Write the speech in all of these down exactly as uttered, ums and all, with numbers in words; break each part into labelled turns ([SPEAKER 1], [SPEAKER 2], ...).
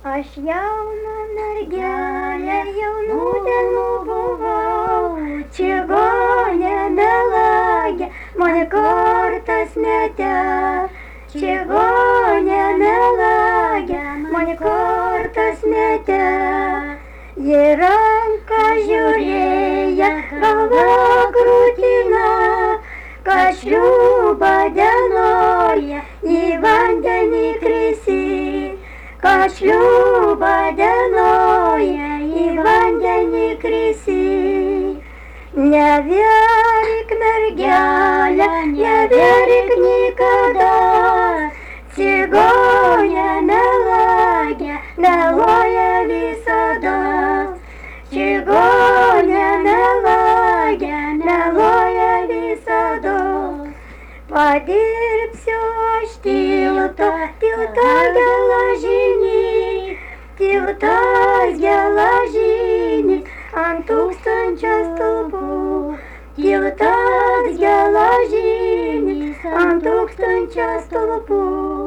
[SPEAKER 1] Aš jauna mergelė, jaunų dienų buvau, čigonė melagė, mane kortas metė. Čigonė melagė, mane kortas metė. Į ranką žiūrėjo, galva krūtina, kad šliūbą dienoja į vandenį krisi. Kad šliūbą dienoja į vandenį krisi. Nevėrik mergelė, nevėrik niekada, čigonė melagė, meluoja visada. Čigonė melagė, meluoja visada. Padirbsiu aš tiltą, tiltą geležinį, tiltas geležinis ant tūkstančio stulpų. Tiltas geležinis ant tūkstančio stulpų.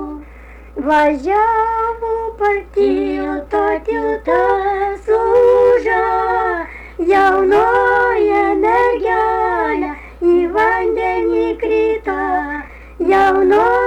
[SPEAKER 1] Važiavo per tiltą, tiltas lūžo, jaunoji mergelė į vandenį krito. Jaunoji